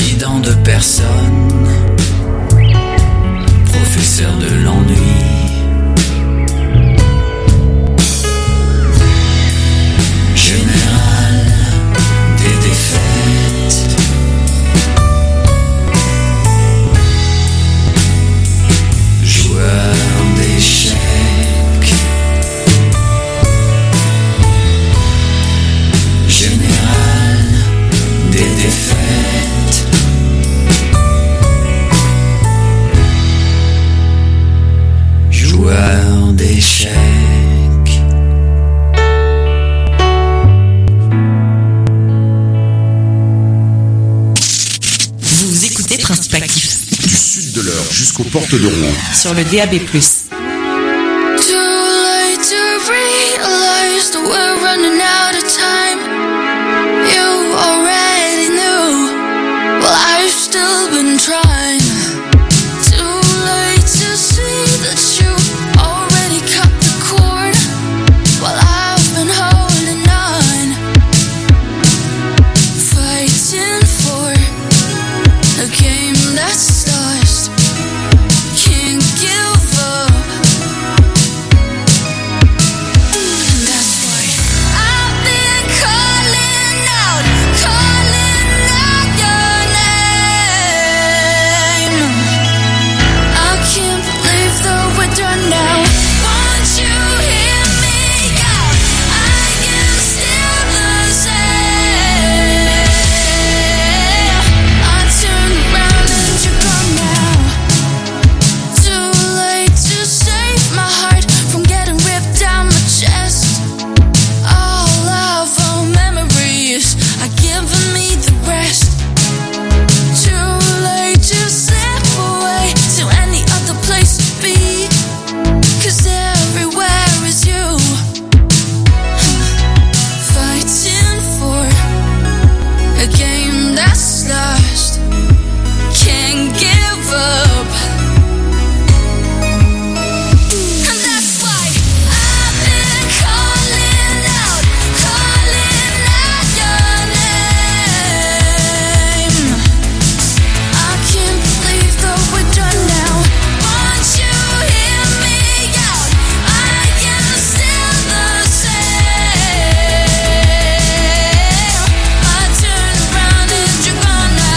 Président de personne, professeur de l'ennui. Général des défaites. Joueur d'échecs. Général des défaites. Joueur d'échecs. Vous écoutez Principe Actif. Du sud de l'Eure jusqu'aux portes de Rouen. Sur le DAB+. Too late to realize that we're running out of time. You already knew, well I've still been trying. Too late to see that you already cut the cord, while I've been holding on, fighting for a game that's lost. Can't give up. That's why I've been calling out your name. I can't believe that we're done now. Won't you hear me out? I am still the same. I turn around and you're gone now. Too late to save my heart from getting ripped down my chest. All of our memories are giving me the rest. Too late to slip away to any other place to be, 'cause everywhere is you. Fighting for a game that's lost. Can't give up. And that's why I've been calling out your name. I can't believe that we're done now. Won't you hear me out? I am still the same. I turn around and you're gone now.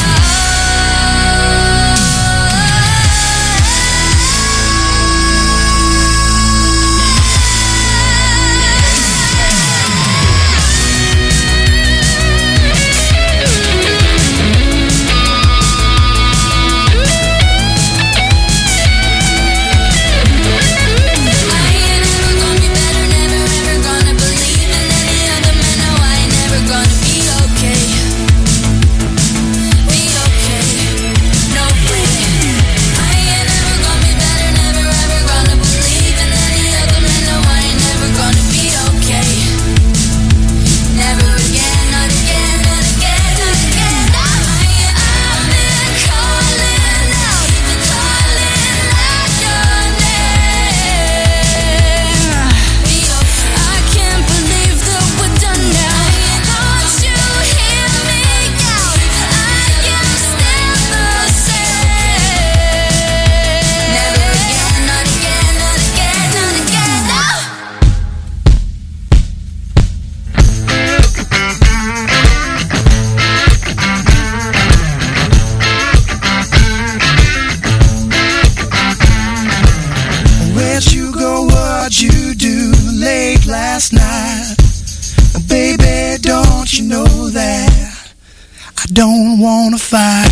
Where'd you go? What'd you do late last night? Oh, baby, don't you know that I don't wanna fight?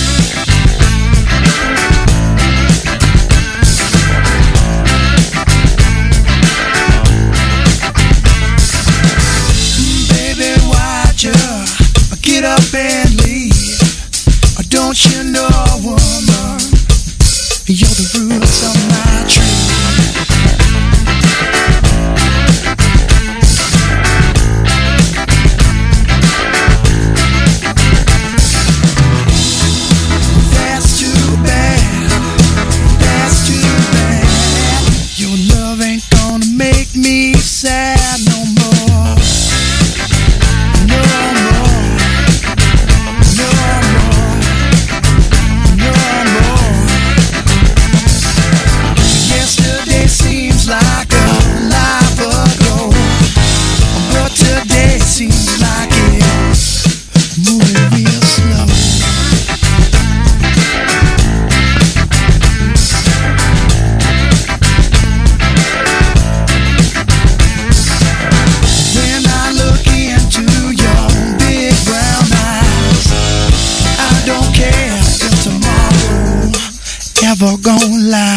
Baby, why'd you get up and leave? Or don't you know, woman, you're the roots of my tree? never gonna lie.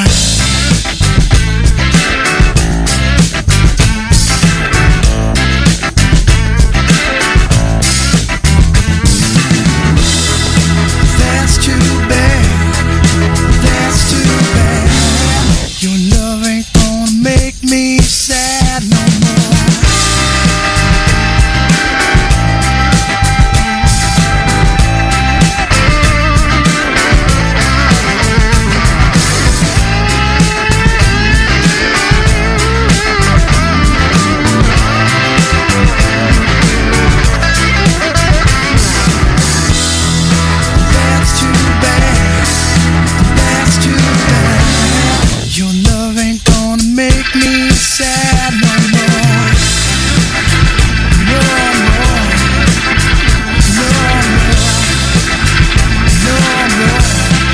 That's too bad. That's too bad. Your love ain't gonna make me sad no more. That's too bad. That's too bad. Your love ain't gonna make me sad no more. No more. No more. No more.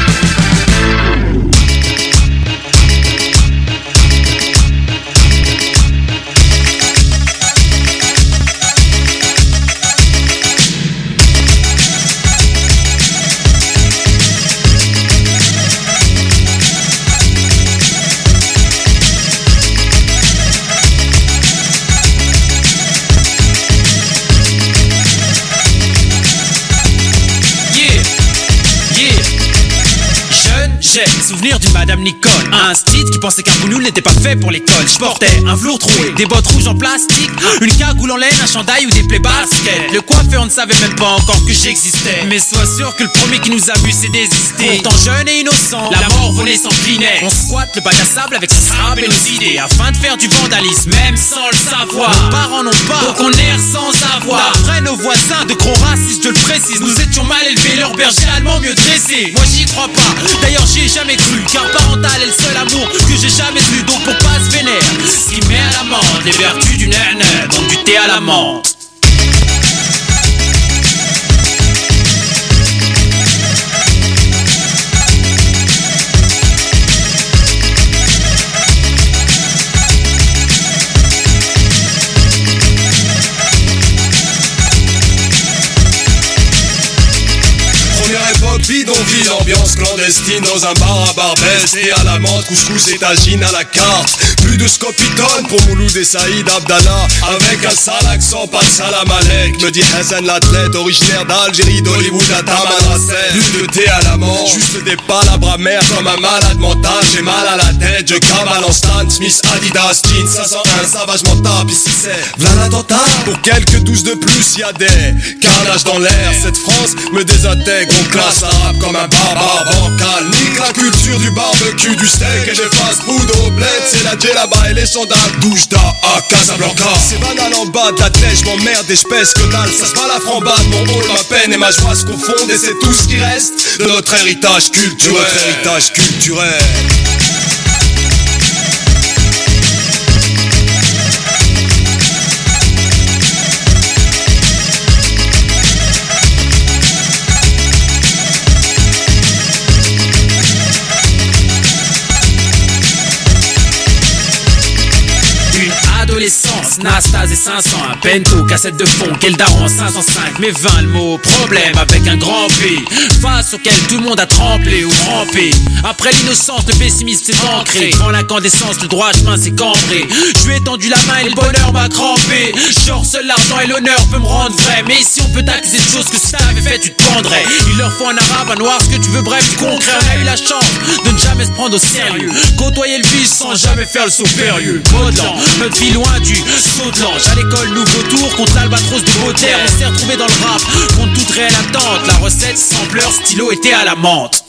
J'ai souvenir d'une Madame Nicole, un style qui pensait qu'un boulot n'était pas fait pour l'école. Je portais un velours troué, des bottes rouges en plastique, une cagoule en laine, un chandail ou des plaies baskets. Le coiffeur ne savait même pas encore que j'existais, mais sois sûr que le premier qui nous a vu c'est désisté. Pourtant jeune et innocent, la mort volait s'inclinait. On squatte le bac à sable avec ses sables et nos idées, afin de faire du vandalisme, même sans le savoir. Nos parents n'ont pas, donc on erre sans avoir. D'après nos voisins de gros racistes, je le précise, nous étions mal élevés, leur berger allemand mieux dressé. Moi j'y crois pas, d'ailleurs j'y ai jamais cru, car parental est le seul amour que j'ai jamais eu. Donc pour pas se vénère, ce qui met à l'amende les vertus du nene, donc du thé à la menthe. Bidonville, ambiance clandestine dans un bar à Barbès. Et à la menthe, couscous et tagine à la carte. Plus de Scopitone pour Mouloud et Saïd Abdallah. Avec un sale accent, pas de salam alek. Me dit Hassan l'athlète, originaire d'Algérie, d'Hollywood à Tamanrasset. Plus de thé à la menthe, juste des palabres amères comme un malade mental. J'ai mal à la tête, je cavale en Stan Smith, Adidas, jeans 501, savagement tape. Ici c'est v'là l'attentat. Pour quelques douces de plus, y'a des carnages dans l'air. Cette France me désintègre, on classe l'arabe comme un barbare bancal. Nique la culture du barbecue, du steak et des fast-food au bled. C'est la djellaba et les sandales Doujda à Casablanca. C'est banal en bas de la tête, je m'emmerde et je pèse que dalle. Ça se bat la frambade, mon rôle, ma peine et ma joie se confondent. Et c'est tout ce qui reste de notre héritage culturel. Adolescence, Nastase et 500, un Pento, cassette de fond, quel daron 505, mais 20 le mot, problème avec un grand P, face auquel tout le monde a tremblé ou trempé. Après l'innocence, le pessimisme s'est ancré, devant l'incandescence, le droit chemin s'est cambré. Je lui ai tendu la main et le bonheur m'a crampé. Genre seul l'argent et l'honneur peut me rendre vrai, mais ici on peut t'accuser de choses que si t'avais fait tu te pendrais. Il leur faut un arabe, un noir, ce que tu veux, bref du concret. On a eu la chance de ne jamais se prendre au sérieux, côtoyer le vice sans jamais faire le saut périlleux. Modelant, notre vie loin du saut de l'ange. À l'école, nouveau tour contre l'albatros de Baudelaire. On s'est retrouvé dans le rap contre toute réelle attente. La recette, sampleur, stylo était à la menthe.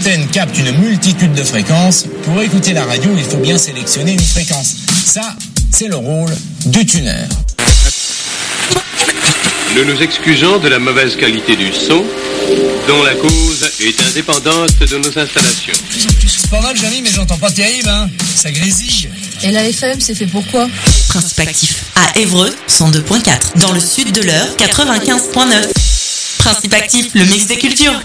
antenne capte une multitude de fréquences. Pour écouter la radio, il faut bien sélectionner une fréquence. Ça, c'est le rôle du tuner. Nous nous excusons de la mauvaise qualité du son, dont la cause est indépendante de nos installations. C'est pas mal, Jamy, mais j'entends pas terrible, hein. Ça grésille. Et la FM, c'est fait pour quoi? Principe actif à Évreux 102.4, dans le sud de l'Eure 95.9. Principe actif, le mix des cultures.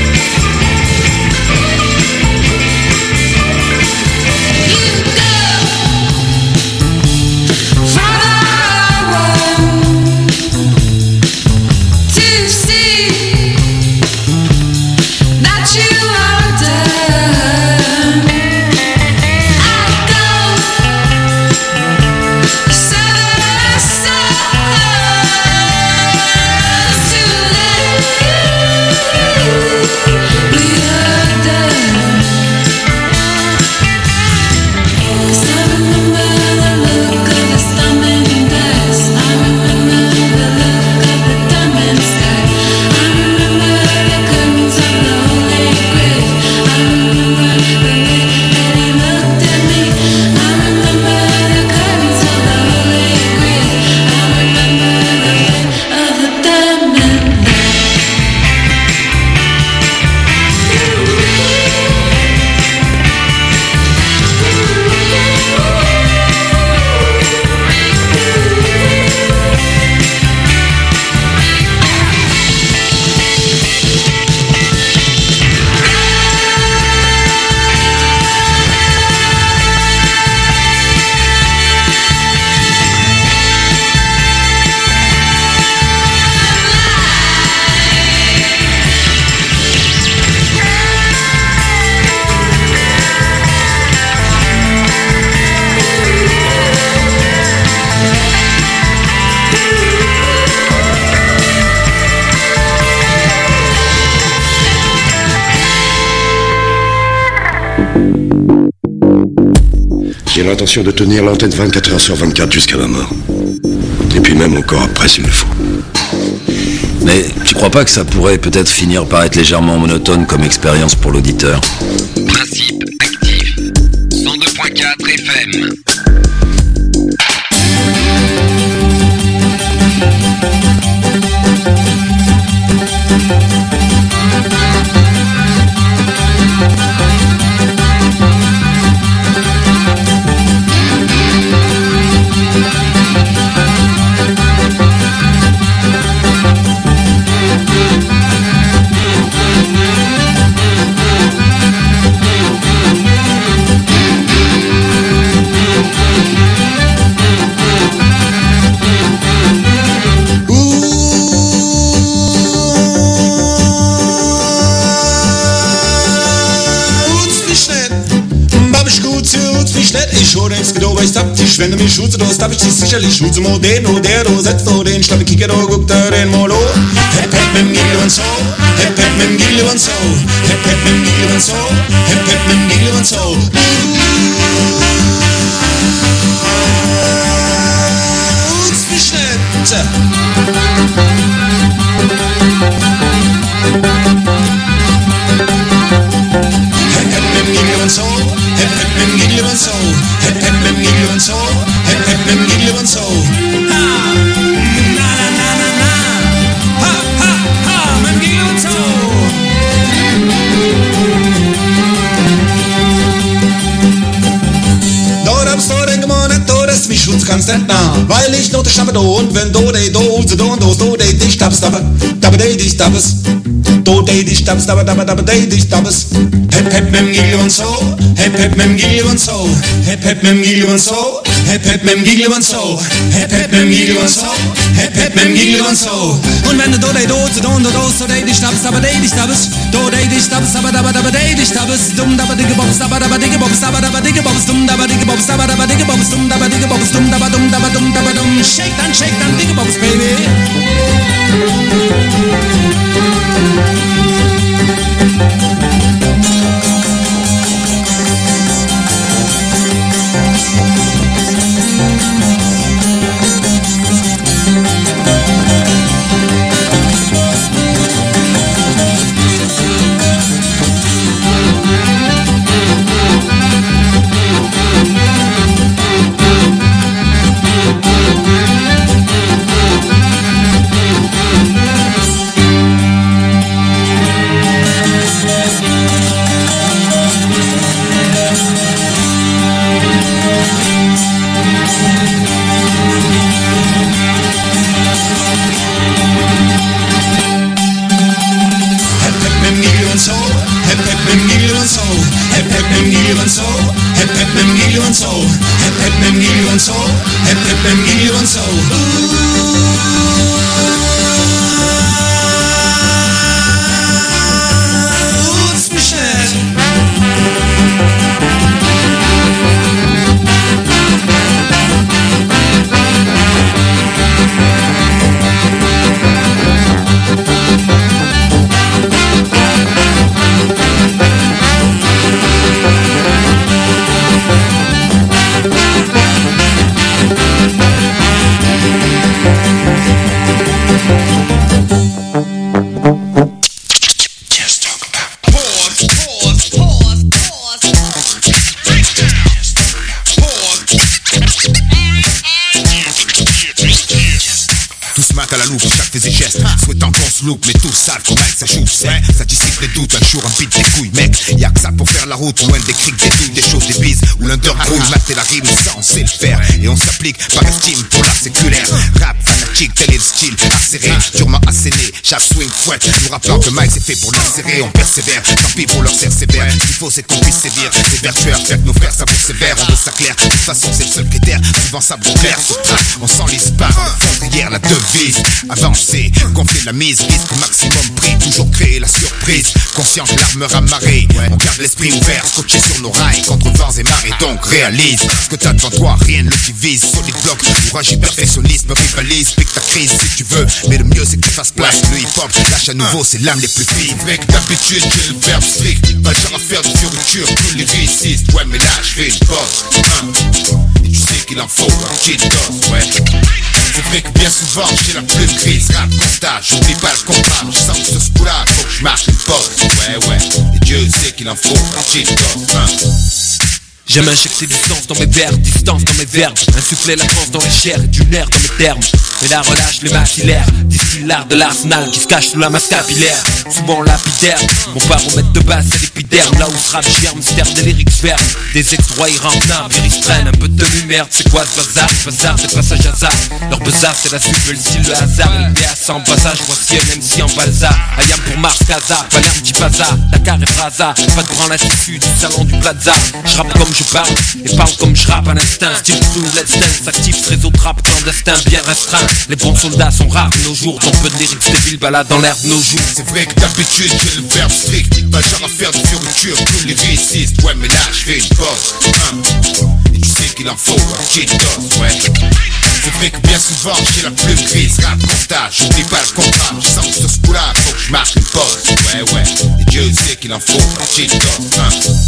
You go. J'ai l'intention de tenir l'antenne 24 heures sur 24 jusqu'à ma mort. Et puis même encore après s'il le faut. Mais tu crois pas que ça pourrait peut-être finir par être légèrement monotone comme expérience pour l'auditeur? Principe actif. 102.4 FM. Ich hole ins Gedo, ich hab dich, wenn du mich schutze, du hab ich dich sicherlich schutze, den, der, du setzt den, statt Kicker, du guckt den Molo. Hep, hep, mit dem Gilli und so, hep, hep, mit dem Gilli und so, hep, hep, mit dem Gilli und so, hep, hep, mit dem Gilli und so. Uns nicht nett. Hep, hep, mit dem Gilli und so, hep, hep, mit dem Gilli und so, hep, hep, mit dem Gilli und so, hep, hep, mit dem Gilli und so. Ha, na, na, na, na, na. Ha, ha, ha, mit dem Gilli und so. Dort hab's du den gemonet, du das mich schutz kannst nicht nah. Weil ich noch der Stamme do und wenn du de do, so do und do de dich tappst, dabbe de dich tappst. Do de dich tappst, dabbe de dich tappst. Hep, hep, mit dem Gigli und so, hep, hep, mit dem Gigli und so, hep, hep, mit dem Gigli und so, hep, hep, mit dem Gigli und so, hep, hep, mit dem Gigli und so, hep, hep, mit dem Gigli und so. Und wenn du do de do, so do und do, so de dich tappst, dabbe de dich tappst. Do de dich tappst, dabbe de dich tappst. Dumm, dabbe digge bobs, dabbe digge bobs, dabbe digge bobs, dumm, dabbe digge bobs, dabbe digge bobs, dumm, dabbe digge bobs, dumm, dabbe dumm, dabbe dumm, dabbe dumm. Shake dann, digge bobs, baby. Mais tout sale comme avec sa chousse, ça dissipe les doutes, un jour un beat des couilles, mec. Y'a que ça pour faire la route, loin des criques, des douilles, des choses, des bises. Où l'underground mater la rime, ça on sait le faire. Et on s'applique par estime pour l'art séculaire. Rap fanatique, tel est le style, acéré, durement asséné. Chaque swing fouette, nous rappelons que Mike c'est fait pour l'acérer. On persévère, tant pis pour leur serre sévère. Ce qu'il faut c'est qu'on puisse sévir. Ces vertueurs, faites nos frères, ça vous sévère. On veut ça clair, de toute façon c'est le seul critère. Suivant ça vous clair, on s'enlise pas. Fondrière, la devise, avancer, gonfler la mise. Risque maximum prix, toujours créer la surprise. Conscient de l'armeur amarrée, on garde l'esprit ouvert, scotché sur nos rails, contre vents et marées. Donc réalise ce que t'as devant toi, rien ne le divise. Solide bloc, courage et perfectionnisme, rivalise, pique ta crise si tu veux. Mais le mieux c'est que tu fasses place, le hip-hop lâche à nouveau ses lames les plus fines. Mec d'habitude j'ai le verbe strict, pas genre à faire de fioritures, tous les réussissent. Ouais mais là je fais une pause, qu'il en faut un petit dos, ouais. C'est vrai que bien souvent j'ai la plume grise, rap constat, j'oublie pas le contrat. Je sens que sur ce coup-là, faut que je marque une pause, ouais. Et Dieu sait qu'il en faut un petit dos, hein. J'aime injecter du sens dans mes verbes, distance dans mes verbes, insuffler la France dans les chairs et du nerf dans mes termes. Mais là relâche les maxillaires, distille l'art de l'arsenal qui se cache sous la masse capillaire. Souvent lapidaire, mon baromètre de base c'est l'épiderme. Là où ce rap germe, mystère des lyrics fermes. Des ex-droits irrentables, ils traînent un peu de tenue merde. C'est quoi ce bazar? Bazar c'est passage hasard. Leur besace c'est la suite, le style, le hasard. LPA sans passage, voici un MC en balsa. Ayam pour Mars, Casa, Palerme, Tipaza, Dakar et Braza. Pas de branle à tissu du salon du Plaza. Je rappe comme je parle et parle comme je rappe à l'instinct. Style sous let's dance, actif ce réseau de rap clandestin bien restreint. Les bons soldats sont rares de nos jours, ton peu de lyrics débiles balade dans l'air de nos jours. C'est vrai que d'habitude j'ai le verbe strict, pas genre à faire de fioritures tous les lyricistes. Ouais mais là je fais une pause, hein. Et tu sais qu'il en faut un petit dos, ouais. C'est vrai que bien souvent j'ai la plume grise, rap constat, j'oublie pas le contrat. Je sens que sur ce coup-là, faut que je marque une pause, ouais. Et Dieu sait qu'il en faut un petit dos, hein.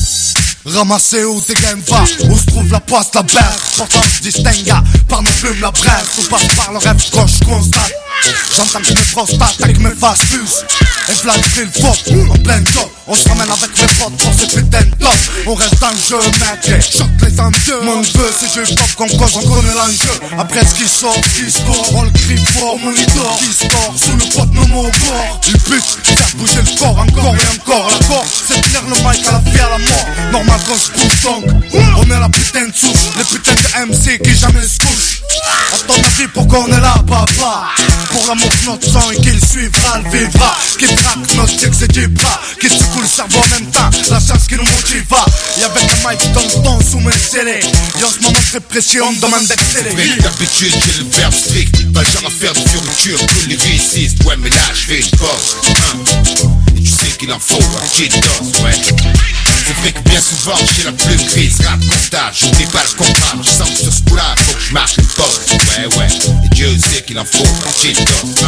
Ramassé où tes games va, où se trouve la poisse, la bête. Pourtant je distingue par mes plumes la brève. Tout passe par le rêve quand je constate. J'entends que mes prostates avec mes faces plus. Et v'là le fil fort, en plein top. On se ramène avec mes potes pour ces putains de top. On reste dans le jeu, mec, choque les ambieux. Mon neveu, c'est du pop qu'on cause, on connaît l'enjeu. Après ce qui sort, on le crie fort, monitor, qui sort sous le pot de mon corps. Il bute, faire bouger le corps, encore et encore. L'accord, c'est tenir le mic à la vie, à la mort. Normal qu'on se couche donc, on est la putain de souche. Les putains de MC qui jamais se couchent. À ton avis, pourquoi on est là, papa? Pour l'amour de notre sang et qu'il suivra, le vivra. Qui traque notre tic, c'est du bras. Qui secoue le cerveau en même temps, la chance qui nous motiva. Et avec un mic dans le temps sous mes scellés. Et en ce moment très précis, on me demande d'accélérer. C'est vrai que d'habitude j'ai le verbe strict, pas genre à faire de fioritures tous les lyricistes. Ouais mais là je fais une pause, hein. Et tu sais qu'il en faut un petit dos, ouais. C'est vrai que bien souvent j'ai la plume grise, rap constat, j'oublie pas le contrat. Je sens que sur ce coup-là, faut que je marque une pause, ouais. Et Dieu sait qu'il en faut un petit dos, hein.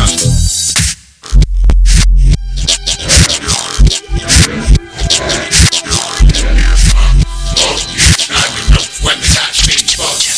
Ouais mais là je fais une pause.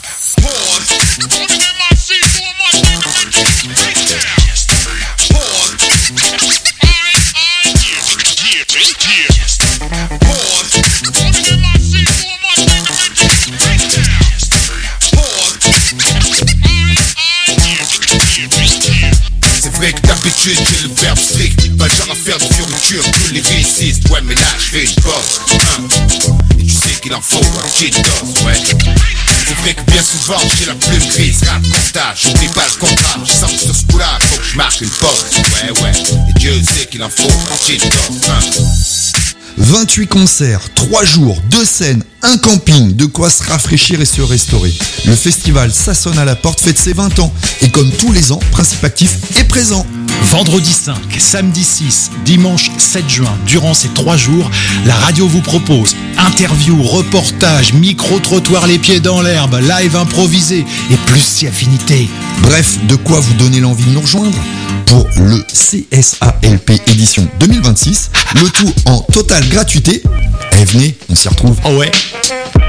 C'est vrai que d'habitude j'ai le verbe strict, pas genre à faire de fioritures tous les lyricistes. Ouais mais là je fais une pause, hein. Et tu sais qu'il en faut un petit dos, ouais. C'est vrai que bien souvent j'ai la plume grise, rap constat, j'oublie pas le contrat. Je sens que sur ce coup-là, faut que je marque une pause, ouais. Et Dieu sait qu'il en faut un petit dos, hein. 28 concerts, 3 jours, 2 scènes, un camping, de quoi se rafraîchir et se restaurer. Le festival Ça sonne à la porte fête ses 20 ans. Et comme tous les ans, Principe Actif est présent. Vendredi 5, samedi 6, dimanche 7 juin, durant ces 3 jours, la radio vous propose interviews, reportages, micro-trottoirs les pieds dans l'herbe, live improvisé et plus si affinité. Bref, de quoi vous donner l'envie de nous rejoindre pour le CSALP édition 2026. Le tout en totale gratuité. Eh venez, on s'y retrouve. Oh ouais.